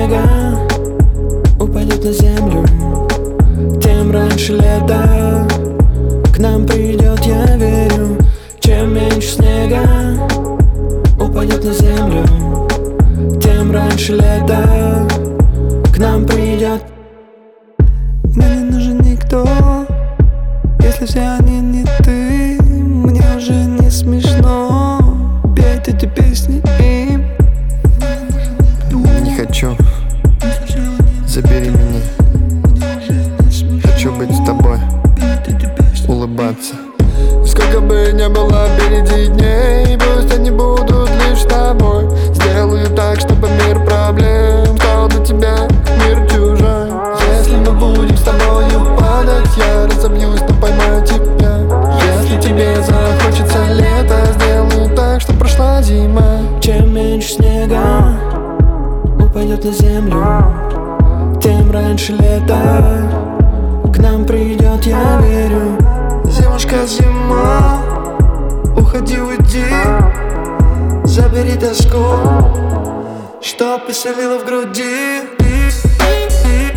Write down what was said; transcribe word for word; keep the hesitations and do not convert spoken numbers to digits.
снега упадет на землю, тем раньше лето к нам придет, я верю. Чем меньше снега упадет на землю, тем раньше лето к нам придет. Мне не нужен никто, если все они не ты. Мне уже не смешно петь эти песни им. Не хочу, забери меня. Хочу быть с тобой, улыбаться. Сколько бы ни было впереди дней, пусть они будут лишь с тобой. Сделаю так, чтобы мир проблем стал для тебя мир чужой. Если мы будем с тобою падать, я разобьюсь, но поймаю тебя. Если тебе захочется лето, сделаю так, что прошла зима. Чем меньше снега упадет на землю, тем раньше лето к нам придет, я верю. Зимушка, зима, уходи, уйди, забери тоску, что поселила в груди.